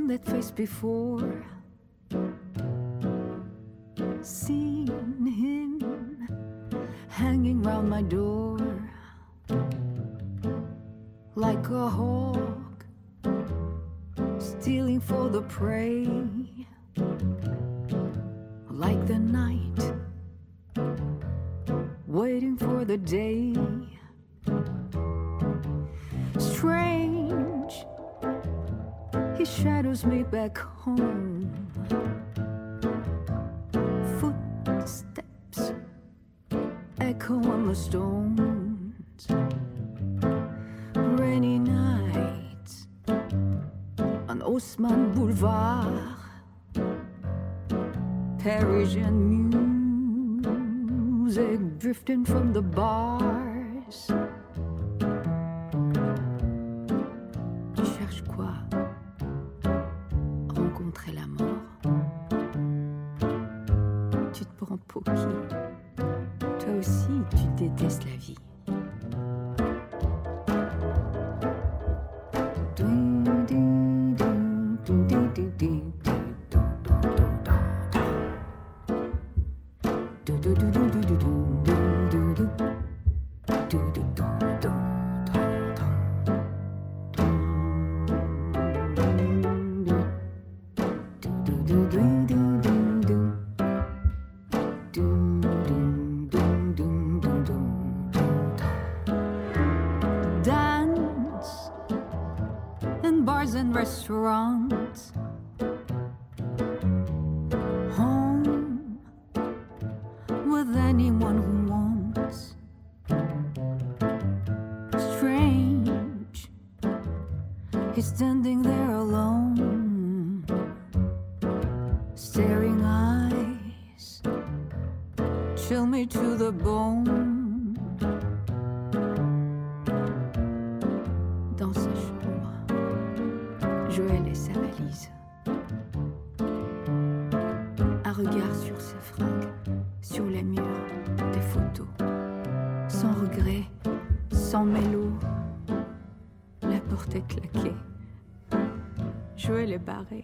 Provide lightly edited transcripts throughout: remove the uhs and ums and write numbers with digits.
that face before. Seen him hanging round my door like a hawk stealing for the prey, like the night waiting for the day. Strange, he shadows me back home. Footsteps echo on the stones. Rainy nights on Haussmann Boulevard. Parisian music drifting from the bars. Tu cherches quoi? Rencontrer la mort. Tu te prends pour qui? Toi aussi, tu détestes la vie. Restaurants, home with anyone who wants. Strange, he's standing there alone, staring eyes, chill me to the bone. Dans sa chambre, Joël et sa valise. Un regard sur ses fringues, sur les murs, des photos. Sans regret, sans mélo. La porte est claquée. Joël est barré.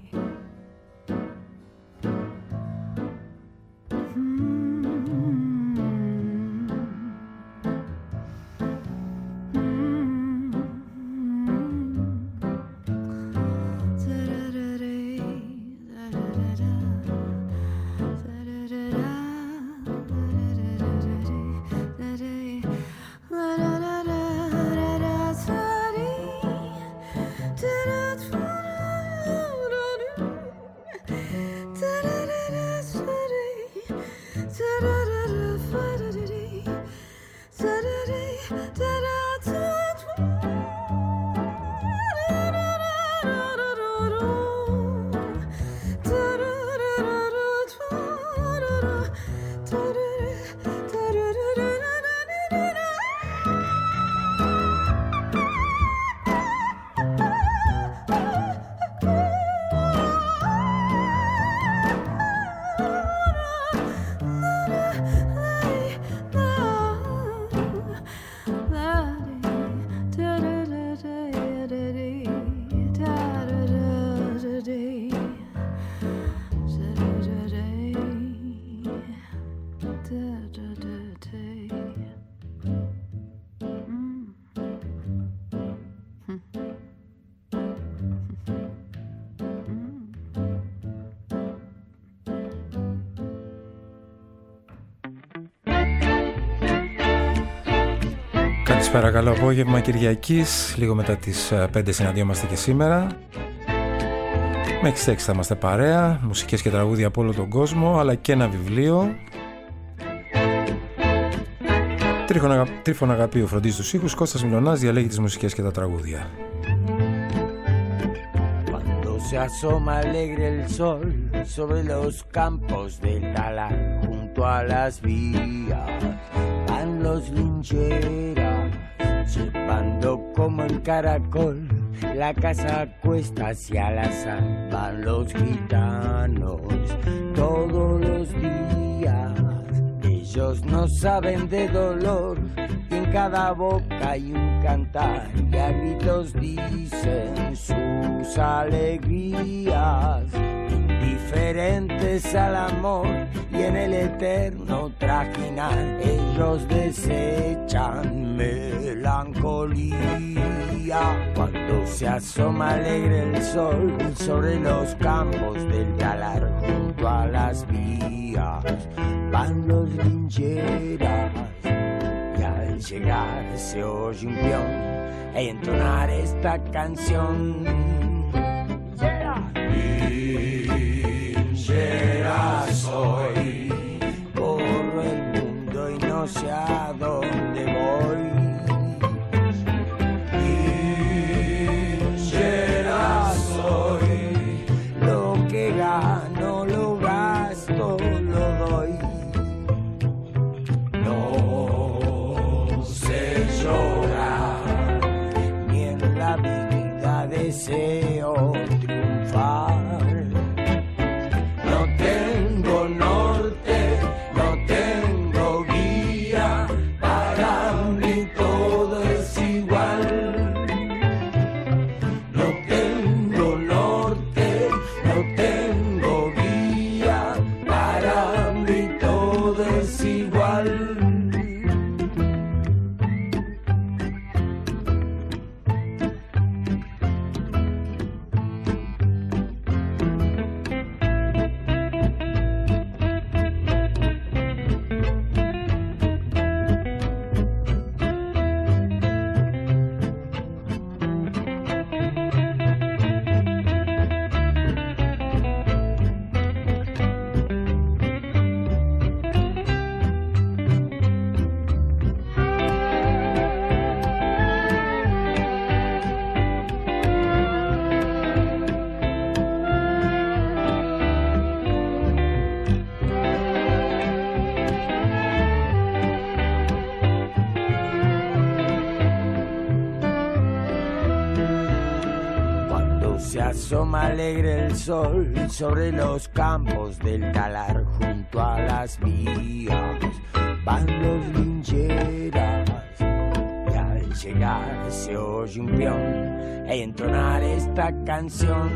Καλησπέρα, καλό απόγευμα Κυριακής, λίγο μετά τις 5 συναντιόμαστε και σήμερα. Μέχρι τις 6 θα είμαστε παρέα, μουσικές και τραγούδια από όλο τον κόσμο, αλλά και ένα βιβλίο. Τρίφωνα Αγαπίου φροντίζει τους ήχους, Κώστας Μιλωνάς διαλέγει τις μουσικές και τα τραγούδια. Se asoma alegre el sol sobre los campos del talar, junto a las vías van los lincheras, llevando como en caracol la casa a cuesta hacia la sal. Van los gitanos todos los días, ellos no saben de dolor y en cada boca hay un cantar y a gritos dicen sus alegrías, indiferentes al amor y en el eterno trajinar ellos desechan melancolía. Cuando se asoma alegre el sol sobre los campos del talar junto a las vías, van los lincheras y al llegar se oye un peón e entonar esta canción. Linchera soy, corro el mundo y no sé a dónde voy. Linchera soy, lo que gano lo gasto, lo doy. No sé llorar, ni en la vida deseo triunfar. No tengo norte, no tengo guía, para mí todo es igual. No tengo norte, no tengo guía, para mí todo es igual. Asoma alegre el sol sobre los campos del talar junto a las vías, van los lincheras y al llegar se oye un peón e entonar esta canción.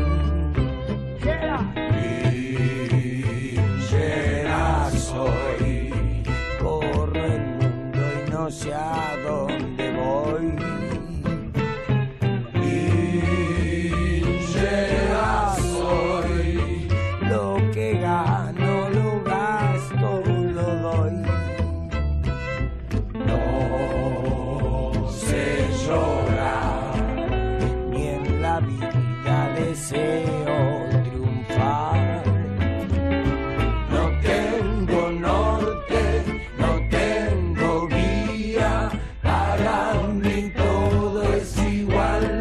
Linchera soy, corro el mundo y no sé a dónde voy. Soy, lo que gano lo gasto, lo doy. No sé llorar, ni en la vida deseo triunfar. No tengo norte, no tengo guía, para mí todo es igual.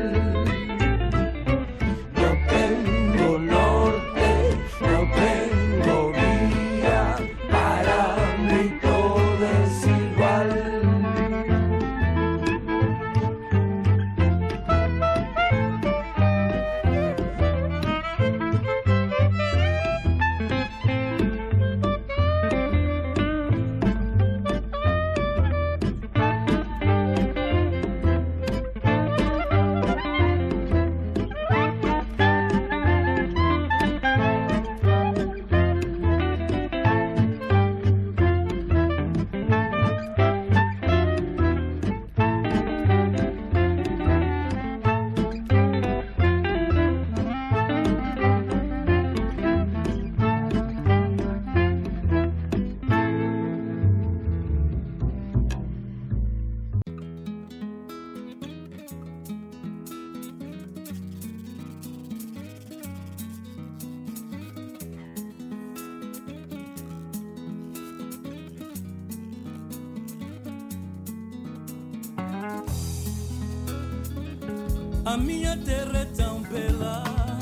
A minha terra é tão bela,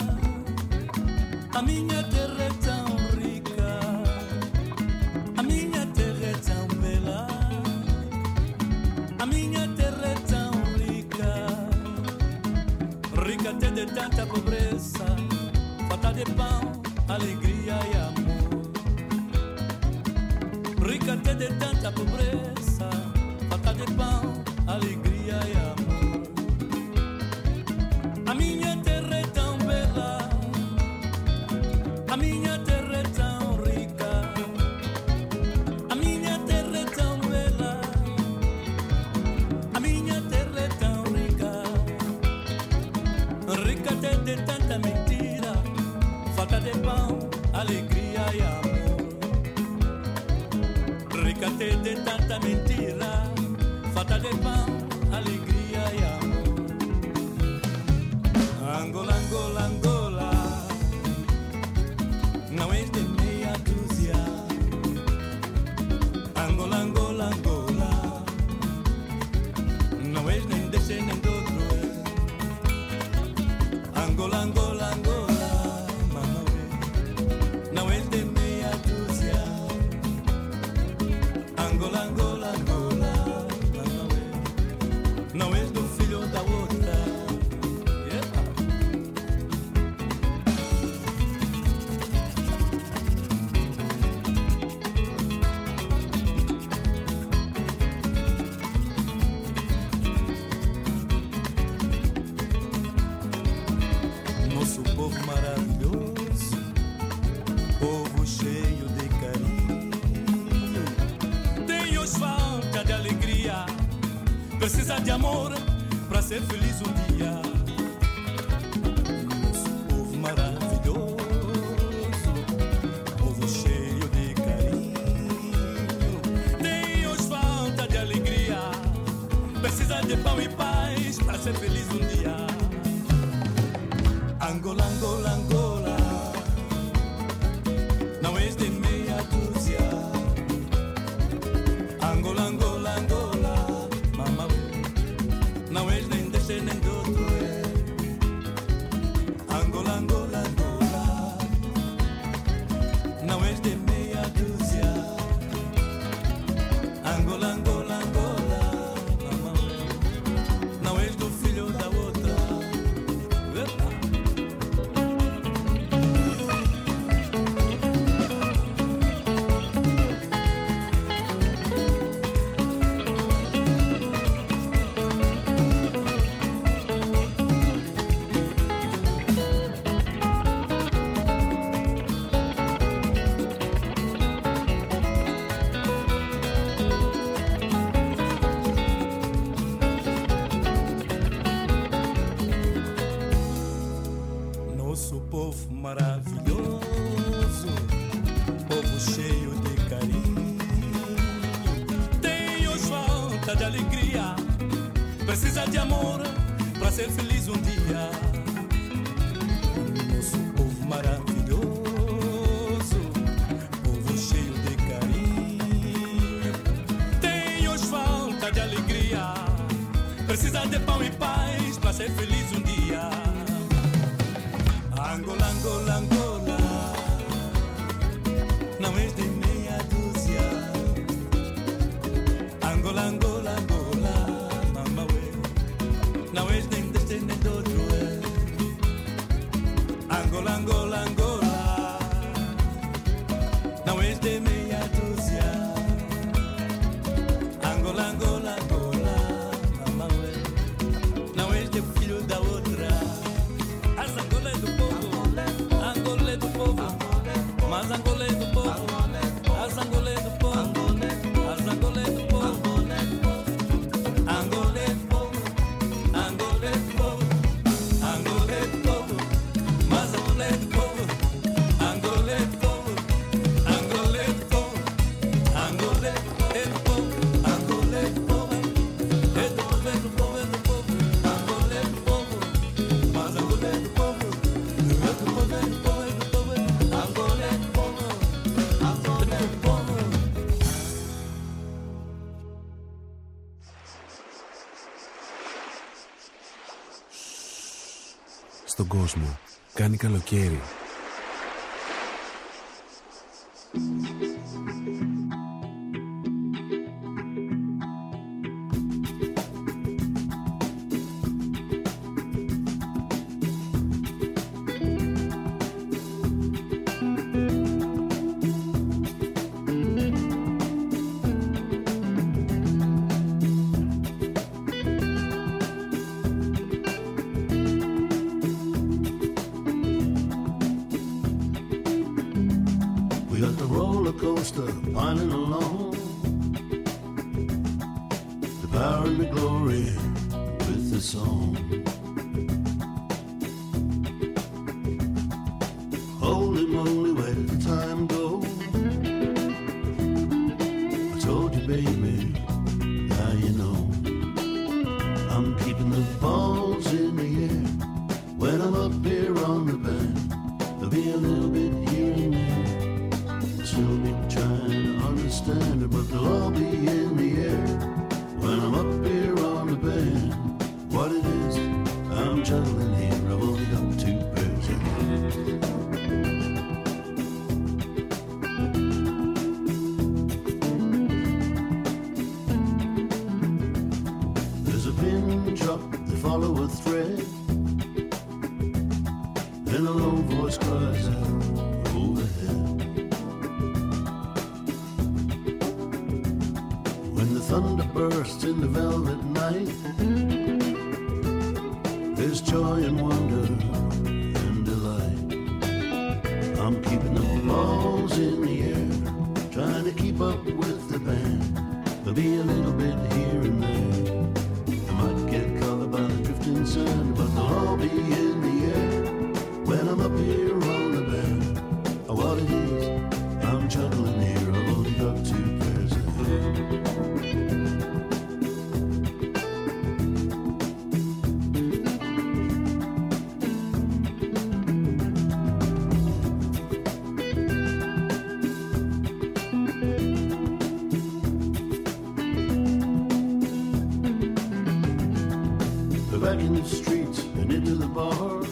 a minha terra é tão rica, a minha terra é tão bela, a minha terra é tão rica, rica até de tanta pobreza, falta de pão, alegria e amor, rica até de tanta pobreza, falta falta de pão, alegria e amor. A minha terra é tão bela, a minha terra é tão rica, a minha terra é tão bela, a minha terra é tão rica. Rica até de tanta mentira, falta de pão, alegria e amor. Rica até de tanta mentira, falta de pão, alegria e amor. Angola, Angola, Angola, não és de meia dúzia. Angola, Angola, Angola, não és nem desse nem do outro. Angola, Angola, Angola, mamãe, não és de meia dúzia. Angola, Angola, Angola, mamãe, não és do filho da outra. Nosso povo maravilhoso, povo cheio de carinho, tem hoje falta de alegria, precisa de amor pra ser feliz um dia. Nosso povo maravilhoso, povo cheio de carinho, tem hoje falta de alegria, precisa de pão e paz pra ser feliz um dia. Angola, Angola, Angola, não és de meia dúzia. Angola, Angola, Angola, mamãe, não és nem deste nem do outro. Angola, Angola, Angola, não és de meia dúzia. Angola, Angola, Angola, mamãe, não és do filho da outra. Epa. Nosso povo maravilhoso, povo cheio de carinho, tem hoje falta de alegria, precisa de amor pra ser feliz um dia. Nosso povo maravilhoso, povo cheio de carinho, tem hoje falta de alegria, precisa de pão e paz pra ser feliz um dia. Angola, Angola, Angola, não és de meia dúzia. Angola, Angola, Angola, mamãe, não és nem deste nem do outro. Angola, Angola, Angola, não és de meia dúzia. Angola, Angola, Angola, mamãe, não és de filho da outra. As Angola é do povo, Angola é do povo, mas Angola é do povo, as Angola é do povo, as Angola é do povo, Angola é do povo, Angola é do povo, Angola é do povo, mas Angola é do povo, Angola é do povo, Angola é do povo, Angola é do povo, Angola é do povo, é do povo, é do povo, é do povo, Angola é do povo, mas Angola é do povo, é do povo, é do povo, é do povo, Angola é do povo, Angola é do povo. Στον κόσμο κάνει καλοκαίρι. coaster piling along, the power and the glory with the song. Holy moly, where did the time go? I told you, baby, now you know. I'm keeping the balls in the air when I'm up here on the band. There'll be a little bit here and there. Still be trying to understand it, but they'll all be in the air when I'm up here on the band. What it is, I'm juggling here. I've only got 2 pairs of hands. There's a pin drop, they follow a thread, and a low voice cries out overhead. When the thunder bursts in the velvet night, there's joy and wonder and delight. I'm keeping the balls in the air, trying to keep up with the band. There'll be a little bit here and there. I might get caught by the drifting sand, but they'll all be in the air when I'm up here on the band. What it is, I'm juggling here. I've only got 2 pairs of hands. Back in the streets and into the bars,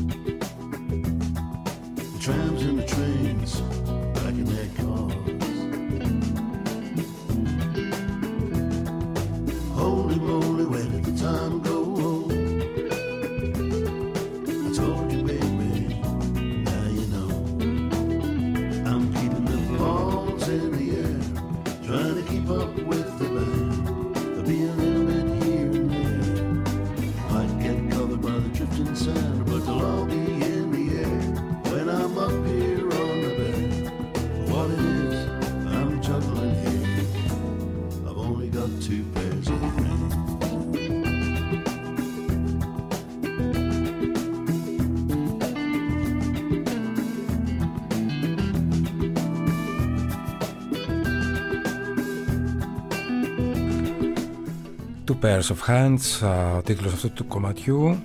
the trams and the trains back in their cars. Holy moly, where did the time go? I told you, baby, now you know. I'm keeping the balls in the air, trying to keep up with the band. There'll be a little bit here and there. Might get covered by the drifting sand, but they'll all be in the air when I'm up here on the band. What it is, I'm juggling here. I've only got 2 pairs of hands. Two Pairs of Hands, ο τίτλος αυτού του κομματιού.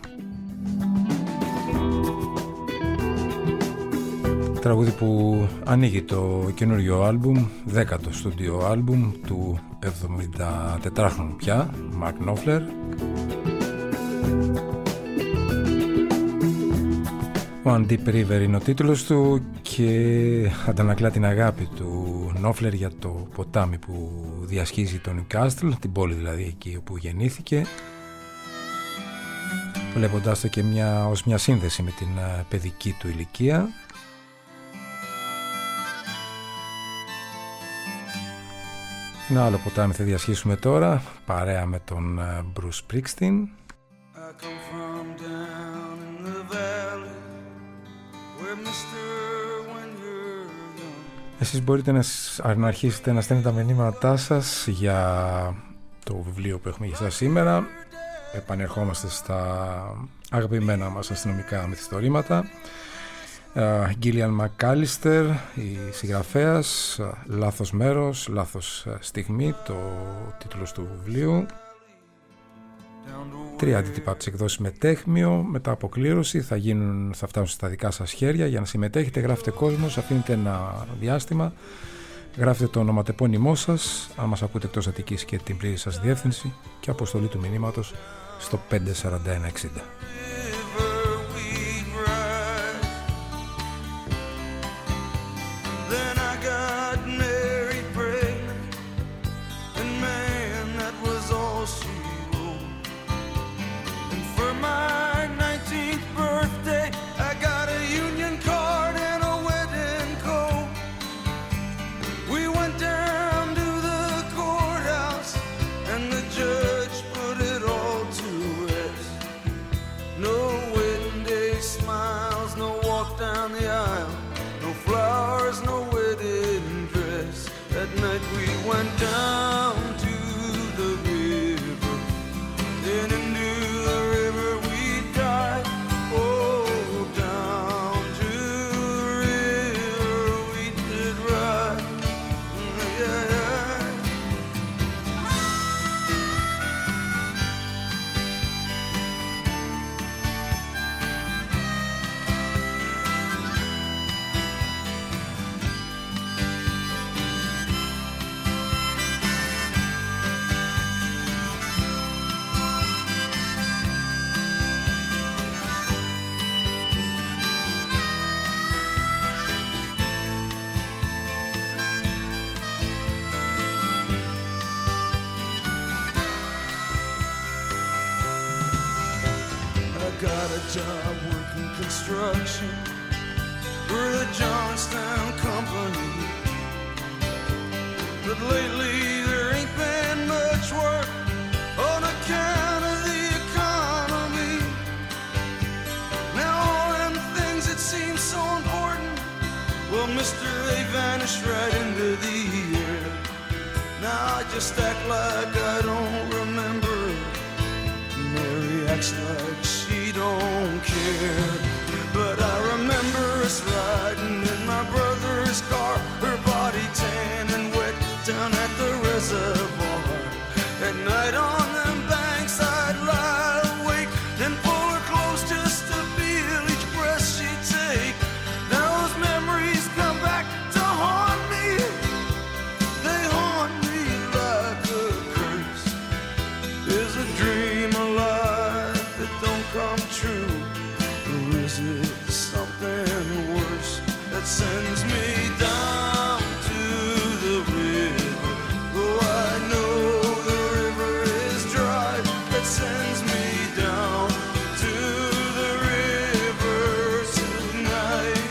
Τραγούδι που ανοίγει το καινούριο άλμπουμ, 10ο στούντιο άλμπουμ του 74χρονου πια, Mark Knopfler. One Deep River είναι ο τίτλος του και αντανακλά την αγάπη του Knopfler για το ποτάμι που διασχίζει τον Newcastle, την πόλη δηλαδή εκεί όπου γεννήθηκε, βλέποντάς το και ως μια σύνδεση με την παιδική του ηλικία. Ένα άλλο ποτάμι θα διασχίσουμε τώρα, παρέα με τον Bruce Springsteen. Εσείς μπορείτε να αρχίσετε να στέλνετε τα μηνύματά σας για το βιβλίο που έχουμε για σας σήμερα. Επανερχόμαστε στα αγαπημένα μας αστυνομικά μυθιστορήματα. Γκίλιαν Μακάλιστερ, η συγγραφέας, λάθος μέρος, λάθος στιγμή, το τίτλος του βιβλίου. 3 αντίτυπα από τις εκδόσεις Μετέχμιο. Μετά αποκλήρωση θα φτάσουν στα δικά σας χέρια. Για να συμμετέχετε γράφετε κόσμος, αφήνετε ένα διάστημα, γράφετε το ονοματεπώνυμό σας, αν μας ακούτε εκτός Αττικής, και την πλήρη σας διεύθυνση και αποστολή του μηνύματος στο 54160. No job working construction for the Johnstown Company. But lately there ain't been much work on account of the economy. Now all them things that seem so important, well, mister, they vanished right into the air. Now I just act like I don't remember. Mary acts like she don't care. But I remember us riding in my brother's car, her body tan and wet down at the reservoir. At night on them banks I'd lie awake and pull her close just to feel each breath she'd take. Now those memories come back to haunt me. They haunt me like a curse. Is a dream alive that don't come true? Or is it something worse that sends me down to the river? Oh, I know the river is dry. That sends me down to the river tonight.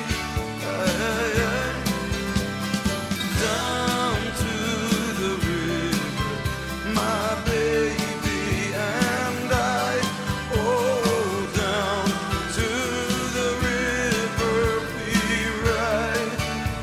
Down to the river, my baby and I. Oh, down to the river, be right.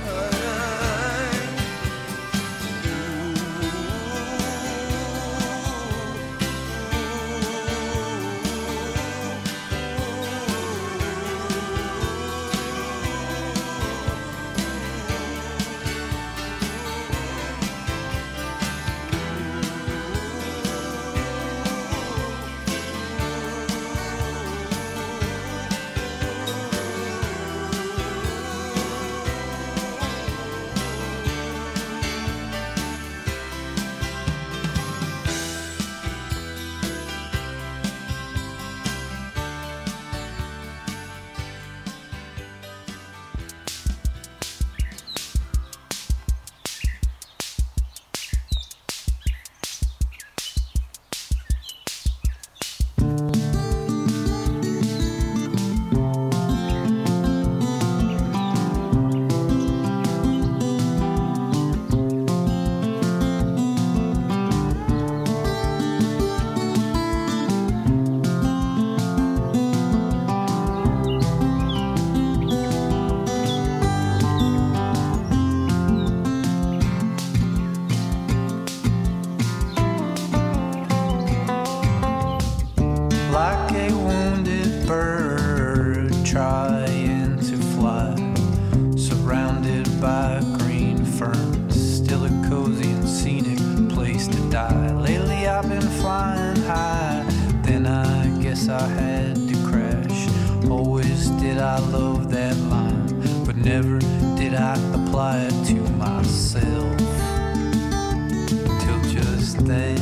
Like a wounded bird trying to fly, surrounded by green ferns, still a cozy and scenic place to die. Lately I've been flying high, then I guess I had to crash. Always did I love that line, but never did I apply it to myself till just then.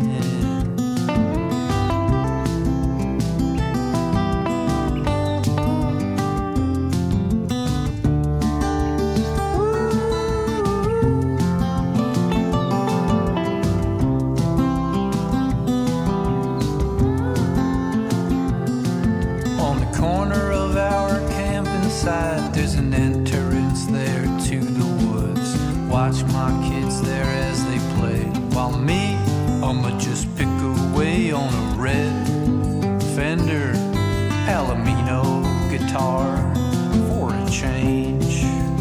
There's an entrance there to the woods. Watch my kids there as they play, while me, I'ma just pick away on a red Fender Palomino guitar for a change.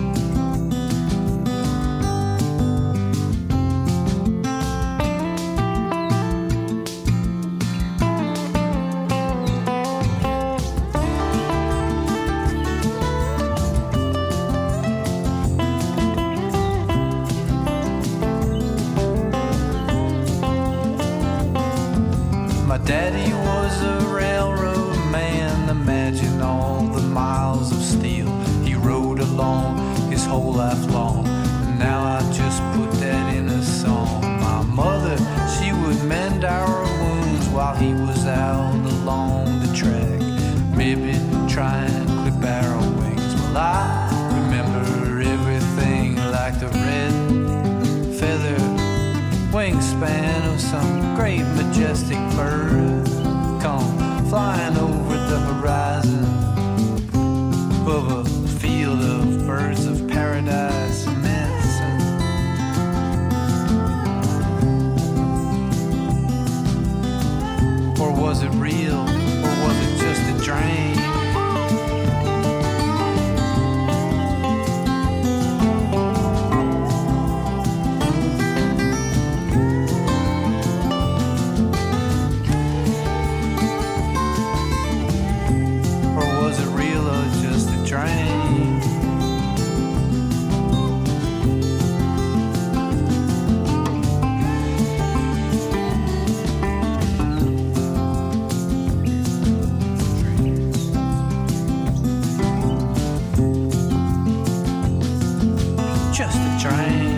Daddy was a railroad man, imagine all the miles of steel he rode along his whole life long. Now I just put that in a song. My mother, she would mend our wounds while he was out along the track, maybe try and clip our wings. Well, I remember everything like the red feather wingspan of some great majestic bird come flying over the horizon train. Or was it real or just a train? Just a train.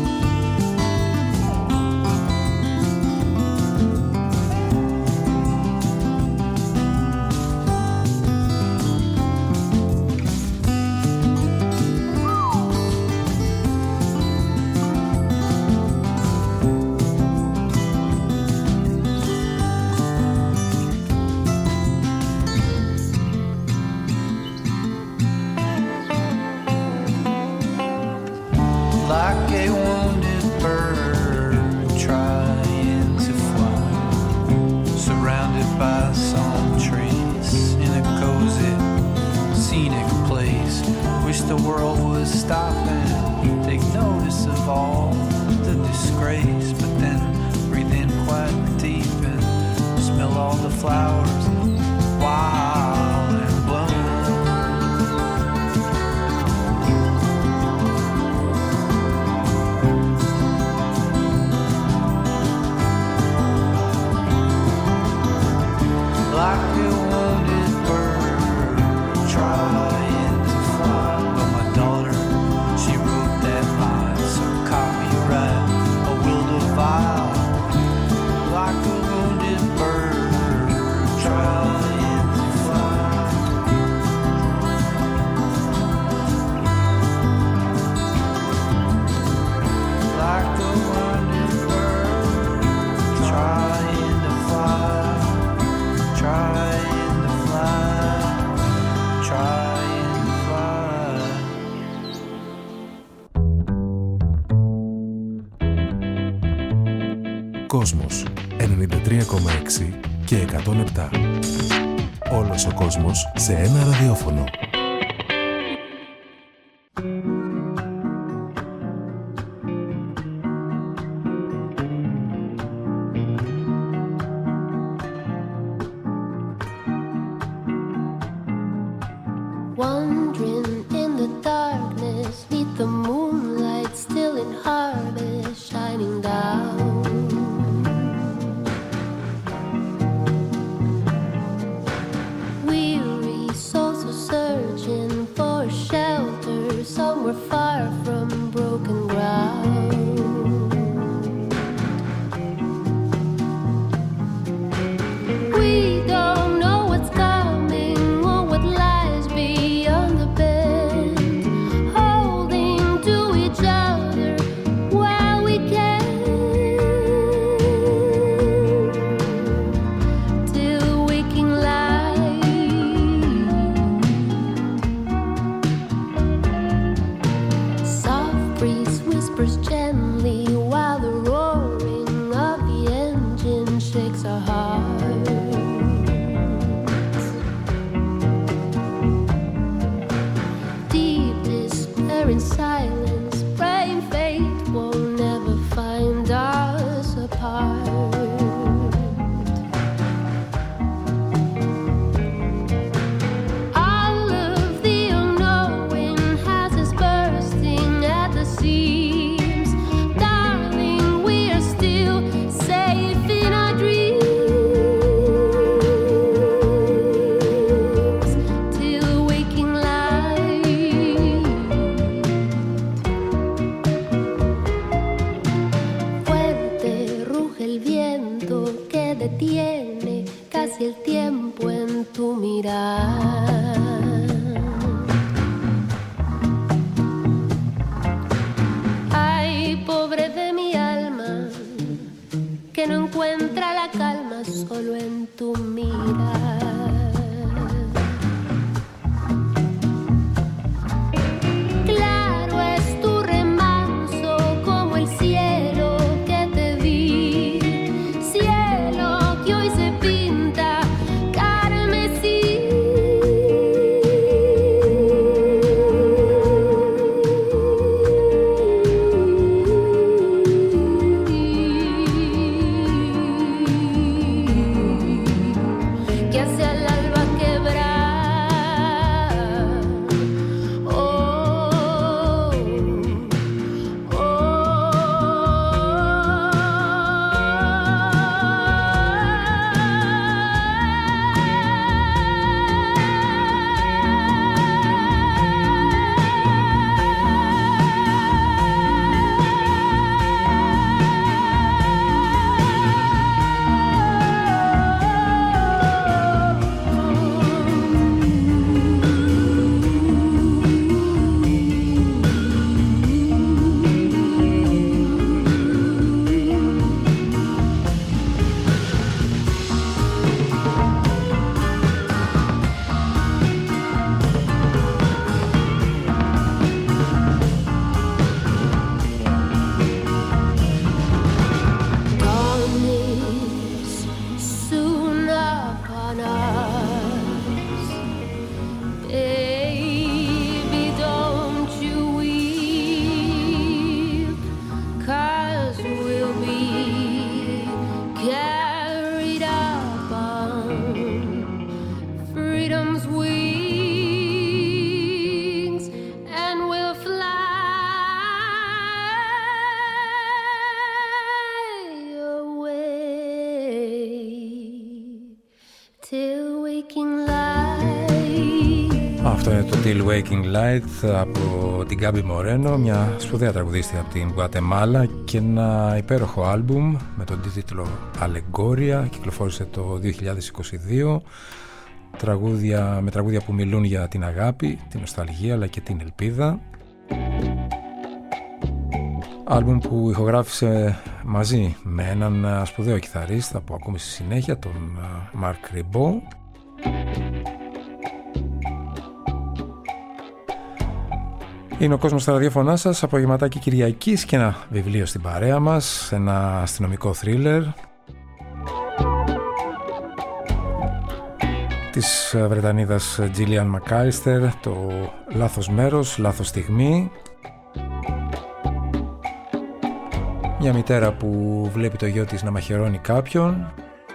Like a wounded bird trying to fly, surrounded by some trees in a cozy, scenic place. Wish the world would stop and take notice of all the disgrace, but then breathe in quite deep and smell all the flowers wild and blown. Like a wounded bird trying to fly. But my daughter, she wrote that line, so copyright a will divide. Like a wounded bird trying to fly. Like a wounded bird trying to fly. Trying to fly, trying to fly. Κόσμος 93,6 και 107. Όλος ο κόσμος σε ένα ραδιόφωνο. Wandering in the darkness, neath the moonlight, still in harvest, shining down. Weary souls are searching for shelter, somewhere far from broken ground. We don't know what's coming or what lies beyond Αυτό είναι το Till Waking Light από την Γκάμπι Μορένο, μια σπουδαία τραγουδίστρια από την Γουατεμάλα, και ένα υπέροχο άλμπουμ με τον τίτλο Allegoria, κυκλοφόρησε το 2022, με τραγούδια που μιλούν για την αγάπη, την νοσταλγία αλλά και την ελπίδα. Άλμπουμ που ηχογράφησε μαζί με έναν σπουδαίο κιθαρίστα που ακούμε στη συνέχεια, τον Marc Ribot. Είναι ο κόσμος στα ραδιόφωνά σας, απογευματάκι Κυριακής, και ένα βιβλίο στην παρέα μας, ένα αστυνομικό θρίλερ της Βρετανίδας Gillian McAllister, το «Λάθος μέρος, λάθος στιγμή». Μια μητέρα που βλέπει το γιο της να μαχαιρώνει κάποιον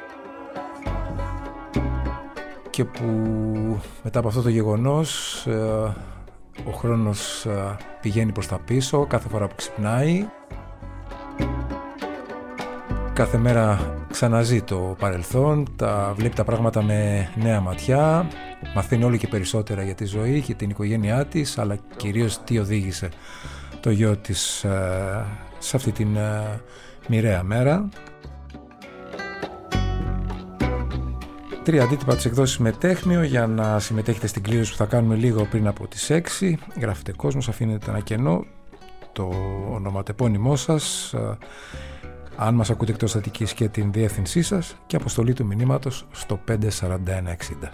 και που μετά από αυτό το γεγονός ο χρόνος πηγαίνει προς τα πίσω κάθε φορά που ξυπνάει. Κάθε μέρα ξαναζεί το παρελθόν, βλέπει τα πράγματα με νέα ματιά, μαθαίνει όλο και περισσότερα για τη ζωή και την οικογένειά της, αλλά κυρίως τι οδήγησε το γιο της σε αυτή την μοιραία μέρα. 3 αντίτυπα της εκδόσης Μετέχμιο για να συμμετέχετε στην κλήρωση που θα κάνουμε λίγο πριν από τις 6. Γράφετε κόσμος, αφήνετε ένα κενό, το ονοματεπώνυμό σας, αν μας ακούτε εκτός Αττικής, και την διεύθυνσή σας, και αποστολή του μηνύματος στο 54160.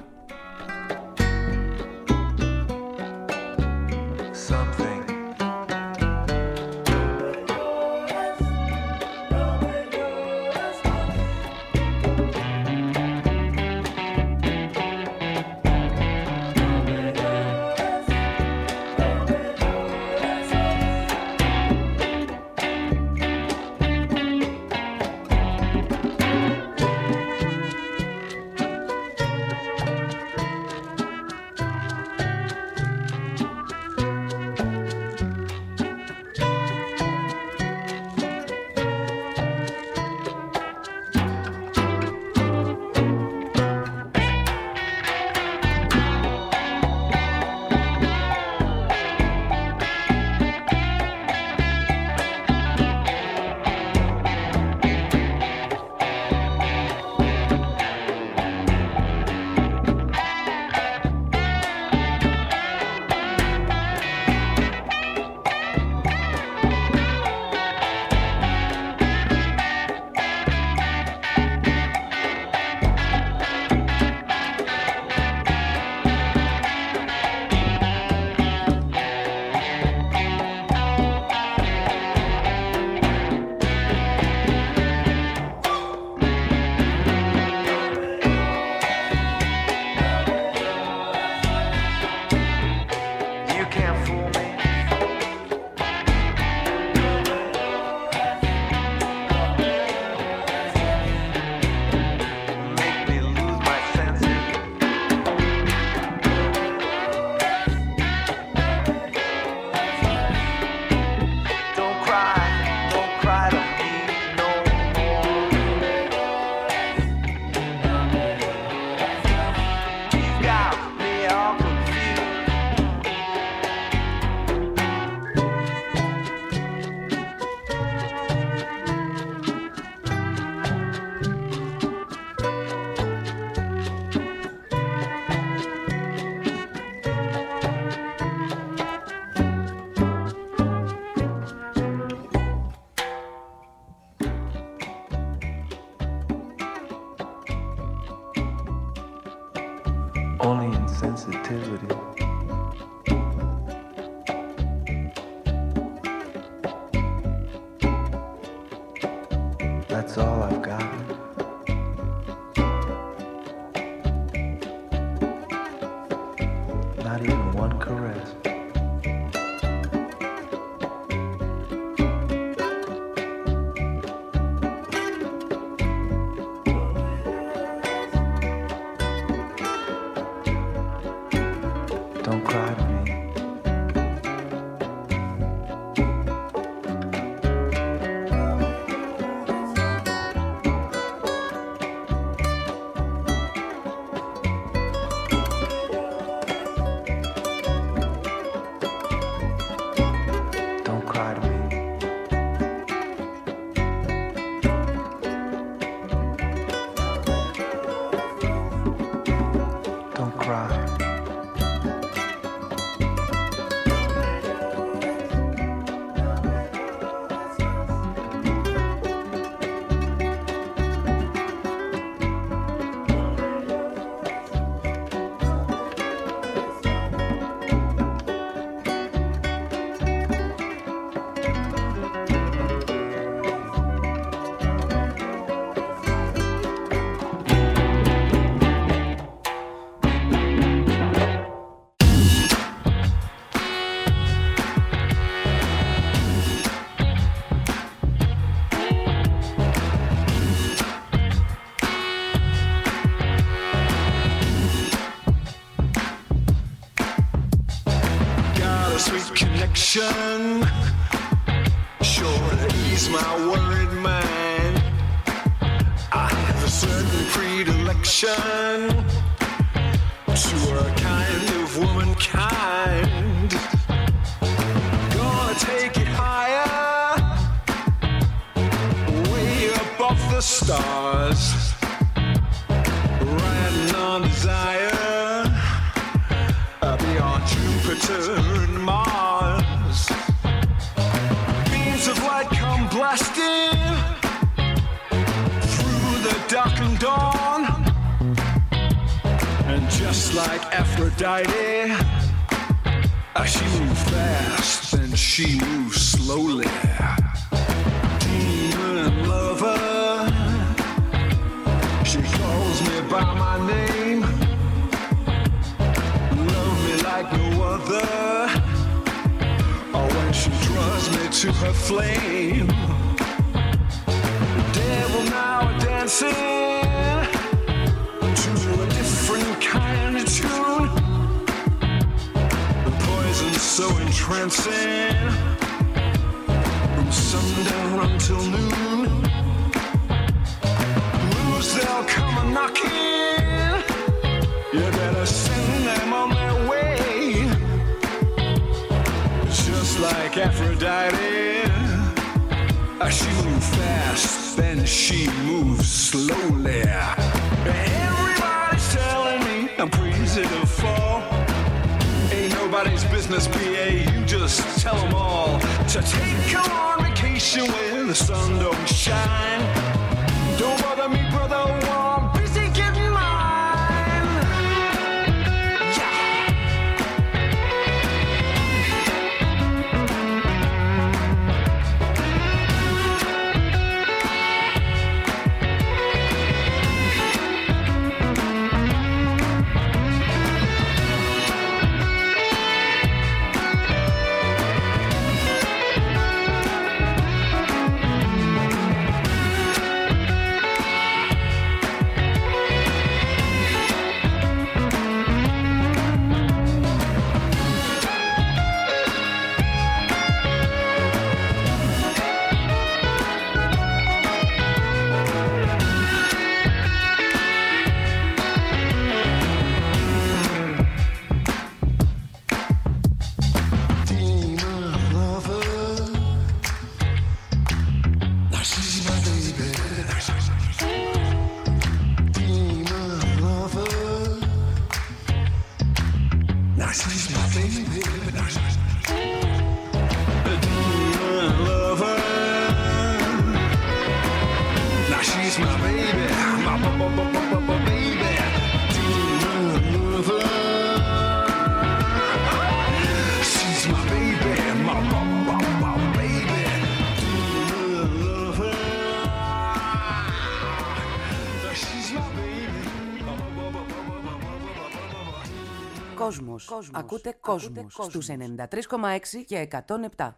Only insensitivity. That's all I've got. Not even one caress. Don't cry to me. sweet connection, sure to ease my worried mind. I have a certain predilection to a kind of womankind. Gonna take it higher, way above the stars, riding on desire, beyond Jupiter and Mars. Beams of light come blasting through the darkened dawn, and just like Aphrodite, she moves fast and she moves slowly. Demon lover, she calls me by my name, love me like no other, or when she draws me to her flame. The devil now dancing to a different kind of tune, the poison so entrancing, from sundown until noon. Blues, they'll come a-knocking, you better send them on their way. Just like Aphrodite, she moves fast, then she moves slowly. Everybody's telling me I'm crazy to fall. Ain't nobody's business, PA, you just tell them all to take a long vacation where the sun don't shine. Don't bother me, brother, while I'm busy getting mine. Yeah. Κόσμος. Ακούτε Κόσμος στους 93,6 και 107.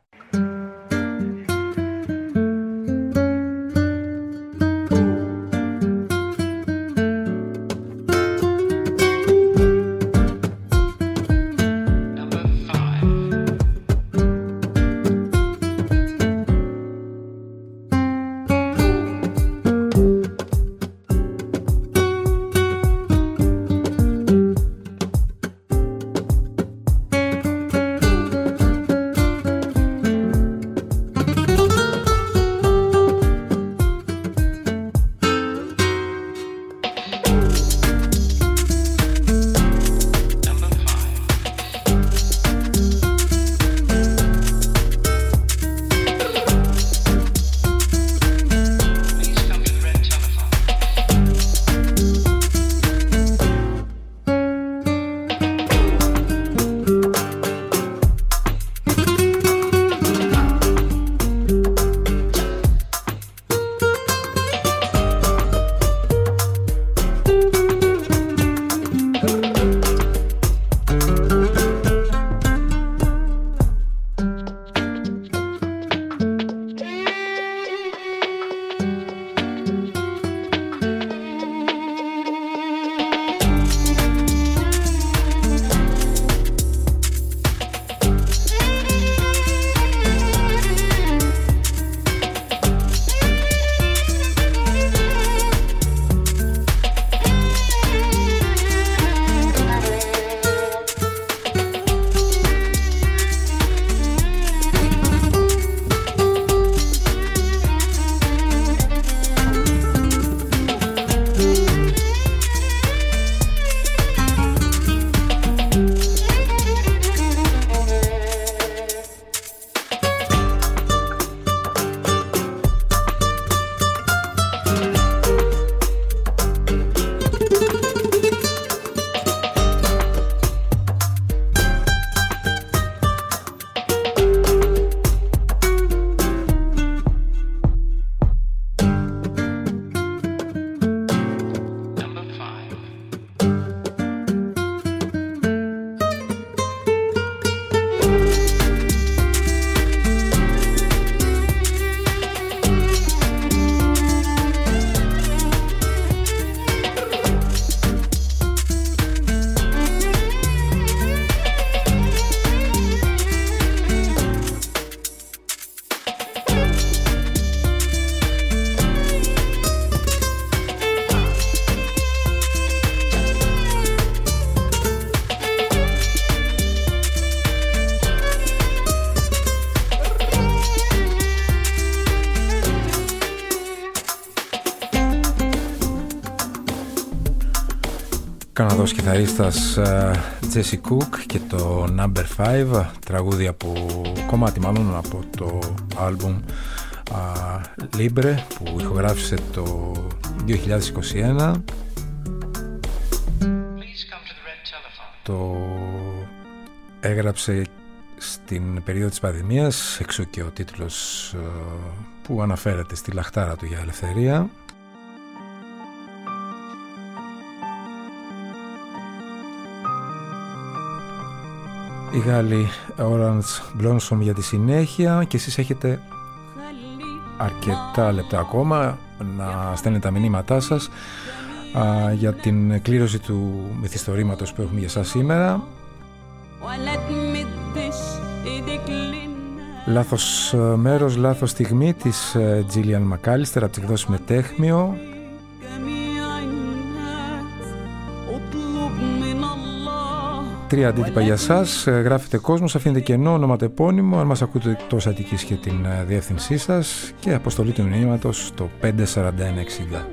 Καναδός κιθαρίστας Jesse Cook και το Number 5, τραγούδια κομμάτι μάλλον από το άλμπουμ Libre που ηχογράφησε το 2021. Το έγραψε στην περίοδο της πανδημίας, εξού και ο τίτλος που αναφέρεται στη λαχτάρα του για ελευθερία. Οι Γάλλοι Orange Blossom για τη συνέχεια, και εσείς έχετε αρκετά λεπτά ακόμα να στέλνετε τα μηνύματά σας για την κλήρωση του μυθιστορήματος που έχουμε για σας σήμερα. Λάθος μέρος, λάθος στιγμή της Gillian McAllister από τις εκδόσεις Μετέχμιο. 3 αντίτυπα για σας. Γράφετε κόσμος, αφήνετε κενό, ονοματεπώνυμο, αν μας ακούτε εκτός Αττικής και την διεύθυνσή σας, και αποστολή του μηνύματος στο 54160.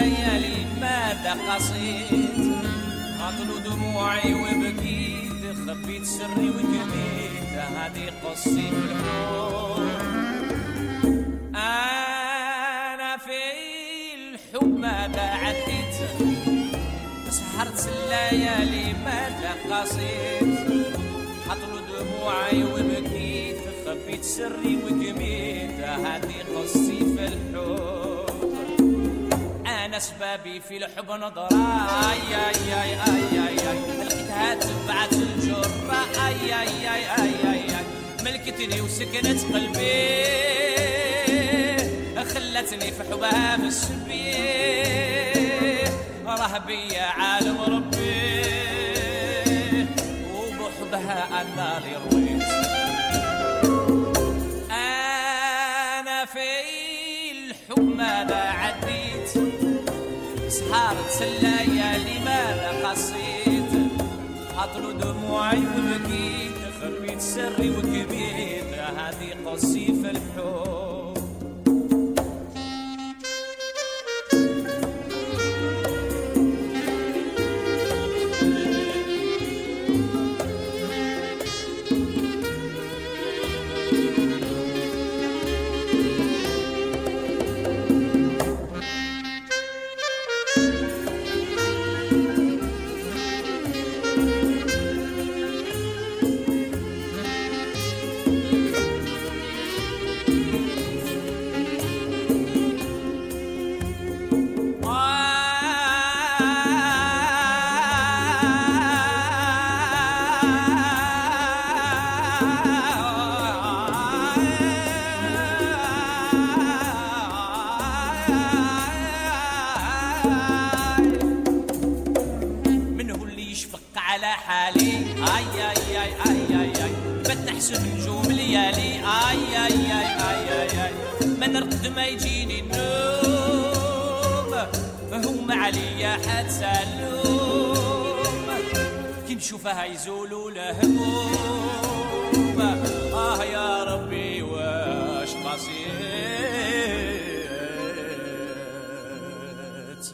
الليالي ماذا قصيت أطلو دموعي وبكيت خبيت سري وكميت هذه قصتي في الحب أنا في الحب ماذا عديت سهرت الليالي ماذا قصيت أطلو دموعي وبكيت خبيت سري وكميت هذه قصتي في الحب أنا سبابي في الحب نظرة أي أي أي أي أي أي لقيتها تبعت الجرة أي أي أي أي أي أي ملكتني وسكنت قلبي خلتني في حبها مسبي رهبي يا عالم ربي وبحبها أنا اللي رويت أنا في الحب ماذا عديت سهرت الليالي ماذا قصيت أطلو دموعي وبكيت خبيت سري وكبيت هذه قصي في الحب ما يجيني النوم هم عليا حتى اللوم كي نشوفها يزولوا لهموم يا ربي واش قصيت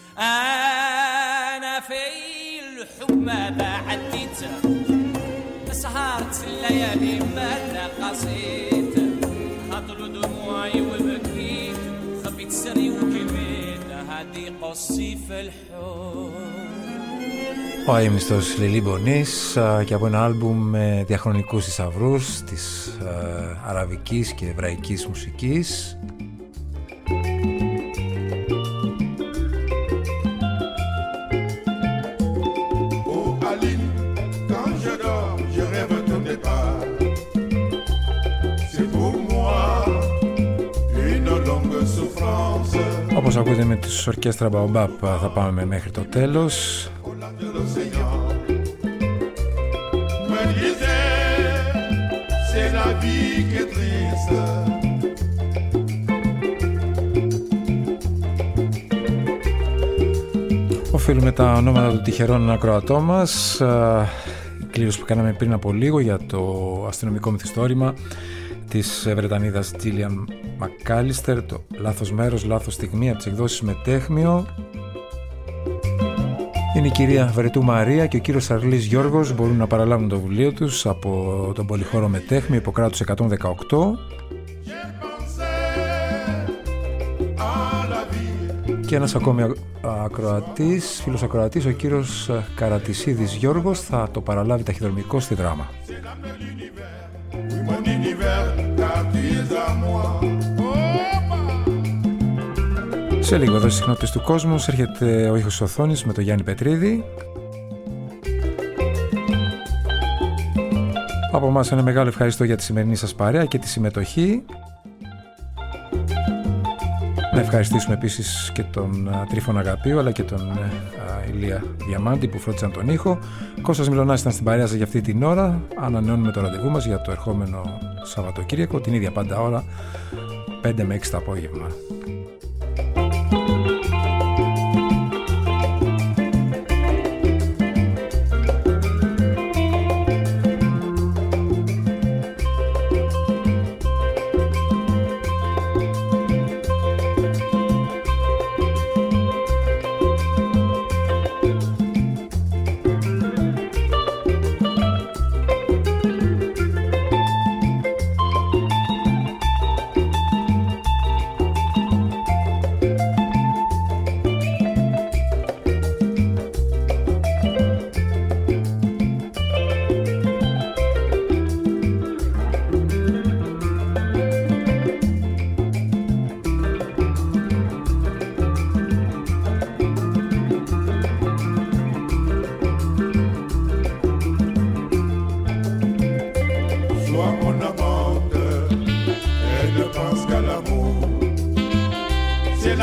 أنا في الحب ماذا عديت سهرت الليالي ماذا قصيت خاطر دموعي وبكيت خبيت سري وكبيت هذه قصي في الحب. Ο αείμνηστος Λιλί Μπονής και από ένα άλμπουμ με διαχρονικούς θησαυρούς της αραβικής και εβραϊκής μουσικής. Όπως ακούτε με τις ορκέστρα Baobab θα πάμε μέχρι το τέλος. Οφείλουμε τα ονόματα των τυχερών ακροατών μας. Η κλήρωση που κάναμε πριν από λίγο για το αστυνομικό μυθιστόρημα της Βρετανίδας Gillian McAllister, το λάθος μέρος, λάθος στιγμή, από τις εκδόσεις Μετέχμιο. Είναι η κυρία Βρετού Μαρία και ο κύριος Αρλής Γιώργος, μπορούν να παραλάβουν το βιβλίο τους από τον πολυχώρο Μετέχμιο, Ιπποκράτους 118. Και ένας ακόμη ακροατής, φίλος ακροατής, ο κύριος Καρατισίδης Γιώργος, θα το παραλάβει ταχυδρομικό στη Δράμα. Σε λίγο εδώ στις συχνότητες του κόσμου έρχεται ο ήχος της οθόνης με τον Γιάννη Πετρίδη. Από εμάς ένα μεγάλο ευχαριστώ για τη σημερινή σας παρέα και τη συμμετοχή. Να ευχαριστήσουμε επίσης και τον Τρίφωνα Αγαπίου αλλά και τον Ηλία Διαμάντη που φρόντισαν τον ήχο. Κώστας Μιλωνάς ήταν στην παρέα σας για αυτή την ώρα. Ανανεώνουμε το ραντεβού μας για το ερχόμενο Σαββατοκύριακο, την ίδια πάντα ώρα, 5 με 6 το απόγευμα.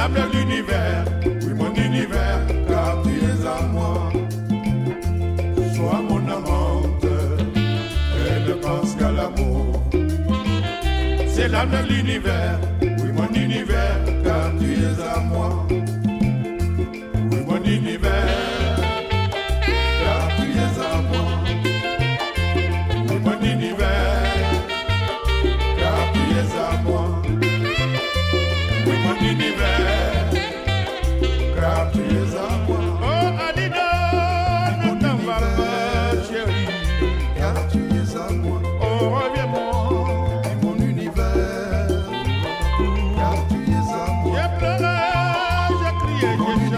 l'âme de l'univers, oui mon univers, car tu es à moi. Sois mon amante et ne pense qu'à l'amour. C'est l'âme de l'univers, oui mon univers, car tu es à moi. Oui mon univers, car tu es à moi. Oui mon univers, car tu es à moi. Oui mon univers, car tu es à moi. Oh Adida, ne t'en va pas chérie, car tu es à moi. Oh reviens-moi, mon univers, car tu es à moi. J'ai pleuré, j'ai crié, j'ai